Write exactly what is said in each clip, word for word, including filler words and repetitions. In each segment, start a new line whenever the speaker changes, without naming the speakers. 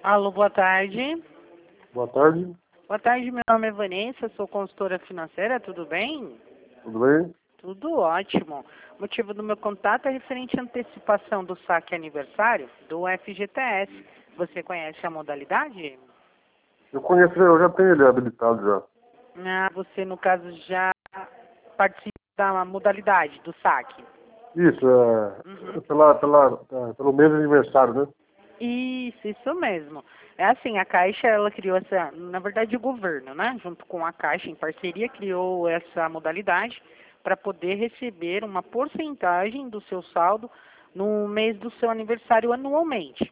Alô, boa tarde.
Boa tarde.
Boa tarde, meu nome é Vanessa, sou consultora financeira, tudo bem?
Tudo bem?
Tudo ótimo. O motivo do meu contato é referente à antecipação do saque aniversário do F G T S. Você conhece a modalidade?
Eu conheço, eu já tenho ele habilitado já.
Ah, você, no caso, já participa da modalidade do saque?
Isso, é,
Uhum.
pela, pela, é, pelo mês de aniversário, né?
Isso, isso mesmo. É assim, a Caixa, ela criou essa, na verdade o governo, né, junto com a Caixa, em parceria, criou essa modalidade para poder receber uma porcentagem do seu saldo no mês do seu aniversário anualmente.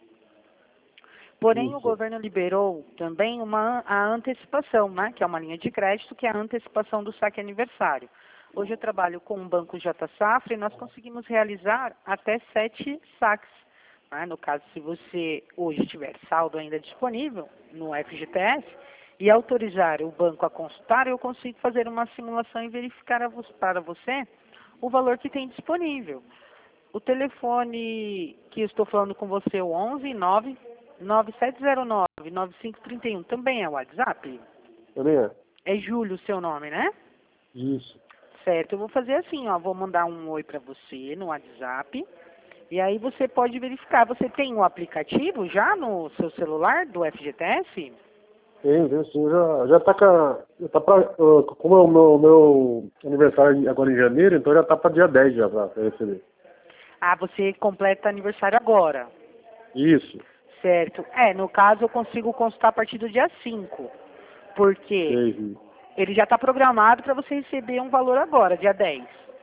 Porém, o
Isso.
governo liberou também uma, a antecipação, né, que é uma linha de crédito, que é a antecipação do saque aniversário. Hoje eu trabalho com o Banco J Safra e nós conseguimos realizar até sete saques. Né? No caso, se você hoje tiver saldo ainda disponível no F G T S e autorizar o banco a consultar, eu consigo fazer uma simulação e verificar a vo- para você o valor que tem disponível. O telefone que eu estou falando com você, o onze nove nove sete zero nove nove cinco três um, também é o WhatsApp?
Também é.
É Júlio o seu nome, né?
Isso.
Certo, eu vou fazer assim, ó, vou mandar um oi para você no WhatsApp. E aí você pode verificar. Você tem o aplicativo já no seu celular do F G T S?
Tem, tem sim. Já, já tá com a- já tá pra, uh, como é o meu, meu aniversário agora em janeiro, então já tá para dia dez já pra, pra receber.
Ah, você completa aniversário agora.
Isso.
Certo. É, no caso eu consigo consultar a partir do dia cinco. Porque
Sei.
ele já está programado para você receber um valor agora, dia dez.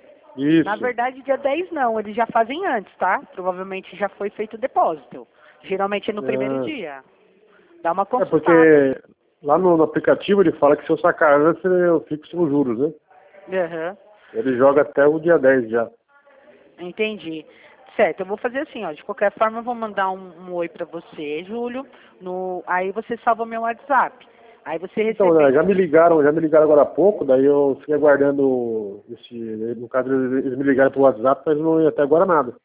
Na
Isso.
verdade, dia dez não, eles já fazem antes, tá? Provavelmente já foi feito o depósito. Geralmente é no primeiro
É,
dia. Dá uma
é
consultada.
porque lá no, no aplicativo ele fala que se eu sacar antes eu fico sem os juros, né?
Aham.
Ele joga até o dia dez já.
Entendi. Certo, eu vou fazer assim, ó. De qualquer forma, eu vou mandar um, um oi pra você, Júlio. No, aí você salva meu WhatsApp. Aí você
Então, né,
recebendo.
já me ligaram, já me ligaram agora há pouco, daí eu fiquei aguardando esse, no caso eles eles me ligaram pro WhatsApp, mas não ia até agora nada.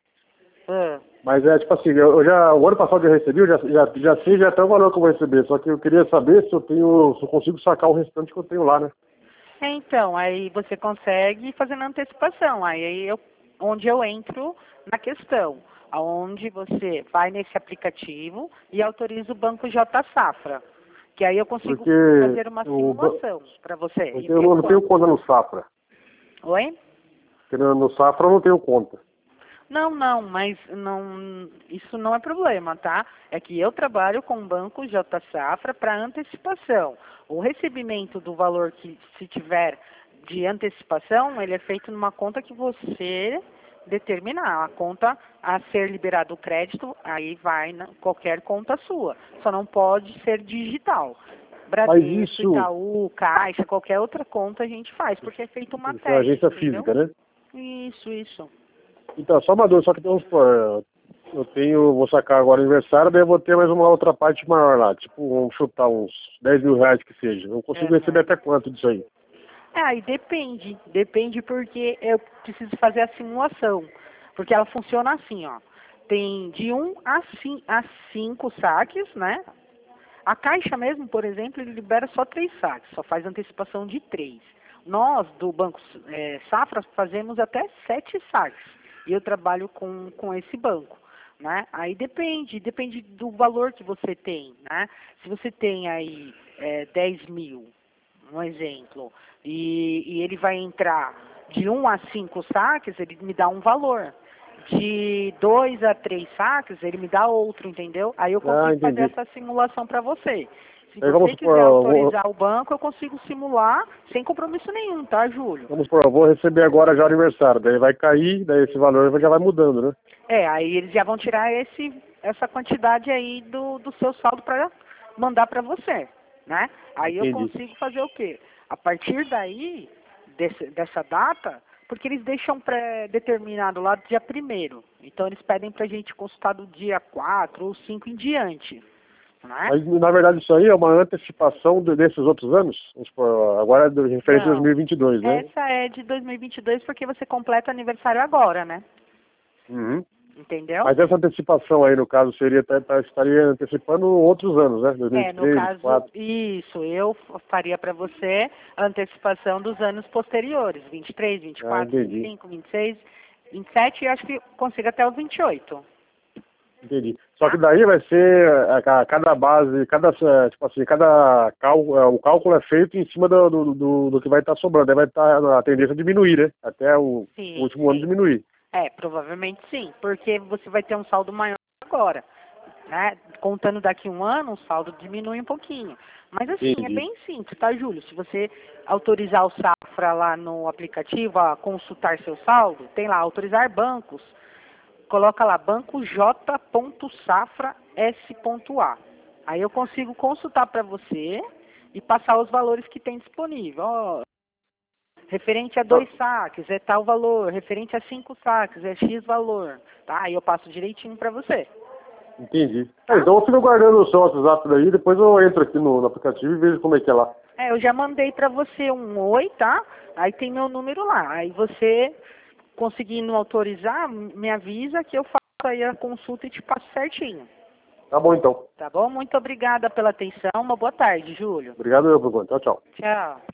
Ah,
Mas é tipo assim, eu, eu já, o ano passado eu recebi, eu já, já, já sei já até o valor que eu vou receber, só que eu queria saber se eu tenho, se eu consigo sacar o restante que eu tenho lá, né?
é, então, aí você consegue fazer na antecipação. Aí, aí eu, onde eu entro na questão, aonde você vai nesse aplicativo e autoriza o Banco J Safra. Que aí eu consigo
Porque
fazer uma
o, ba-
simulação para você e
porque eu
ver
não, não tenho
quanto.
conta no Safra.
Oi?
Porque no, no Safra eu não tenho conta.
Não, não, mas não, isso não é problema, tá? É que eu trabalho com o Banco J Safra para antecipação. O recebimento do valor que se tiver de antecipação, ele é feito numa conta que você determinar. A conta a ser liberado o crédito, aí vai na qualquer conta sua. Só não pode ser digital.
Mas
Bradesco,
isso,
Itaú, Caixa, qualquer outra conta a gente faz, porque é feito uma
isso é
teste,
agência
entendeu?
física, né?
Isso, isso.
Então, só uma dúvida, só que vamos supor, eu tenho, vou sacar agora aniversário, daí eu vou ter mais uma outra parte maior lá, tipo, vamos chutar uns dez mil reais que seja. Eu consigo receber
Aham.
até quanto disso aí?
É, aí depende. Depende porque eu preciso fazer a simulação. Porque ela funciona assim, ó. Tem de um a cin- a cinco saques, né? A Caixa mesmo, por exemplo, ele libera só três saques, só faz antecipação de três. Nós, do Banco eh, Safra, fazemos até sete saques. E eu trabalho com, com esse banco. Né? Aí depende, depende do valor que você tem. Né? Se você tem aí eh, dez mil, um exemplo, e, e ele vai entrar de um a cinco saques, ele me dá um valor. De dois a três saques, ele me dá outro, entendeu? Aí eu
Ah,
consigo fazer
entendi.
essa simulação para você. Se
Aí vamos
você
supor,
quiser
eu vou,
autorizar o banco, eu consigo simular sem compromisso nenhum, tá, Júlio?
vamos supor, eu vou receber agora já o aniversário, daí vai cair, daí esse valor já vai mudando, né?
É, aí eles já vão tirar esse, essa quantidade aí do, do seu saldo para mandar para você, né? Aí eu
Entendi.
consigo fazer o quê? A partir daí, desse, dessa data, porque eles deixam pré-determinado lá do dia primeiro. Então eles pedem pra gente consultar do dia quatro ou cinco em diante, né?
Mas, na verdade, isso aí é uma antecipação de- desses outros anos? Vamos supor, agora é do- referente a
Não,
dois mil e vinte e dois, né?
essa é de dois mil e vinte e dois porque você completa aniversário agora, né?
Uhum.
entendeu?
Mas essa antecipação aí, no caso, seria tá, tá, estaria antecipando outros anos, né? dois mil e
É,
três,
no caso,
dois mil e quatro.
isso, eu faria para você a antecipação dos anos posteriores, vinte e três, vinte e
Ah,
quatro, vinte e
entendi.
cinco, vinte e seis, vinte e sete e acho que consigo até o vinte e oito.
Entendi. Só que daí vai ser a, a- cada base, cada, eh, tipo assim, cada cálculo, o cálculo é feito em cima do, do, do, do que vai estar sobrando. Aí vai estar a tendência a diminuir, né? Até o, o
Sim,
último ano
sim.
diminuir.
É, provavelmente sim, porque você vai ter um saldo maior agora, né? Contando daqui a um ano, o saldo diminui um pouquinho. Mas assim, é
Entendi.
bem simples, tá, Júlio? Se você autorizar o Safra lá no aplicativo a consultar seu saldo, tem lá, autorizar bancos, coloca lá, banco j.safra s.a. Aí eu consigo consultar para você e passar os valores que tem disponível. Ó, referente a
Ah,
dois saques é tal valor, referente a cinco saques é X valor, tá? Aí eu passo direitinho para você,
entendi. É,
tá?
então eu fico guardando o seu WhatsApp daí, depois eu entro aqui no, no aplicativo e vejo como é que é lá.
É, eu já mandei para você um oi, tá? Aí tem meu número lá. Aí você, conseguindo autorizar, me avisa que eu faço aí a consulta e te passo certinho.
Tá bom então.
Tá bom? Muito obrigada pela atenção. Uma boa tarde, Júlio.
Obrigado eu, por conta. Tchau, tchau.
Tchau.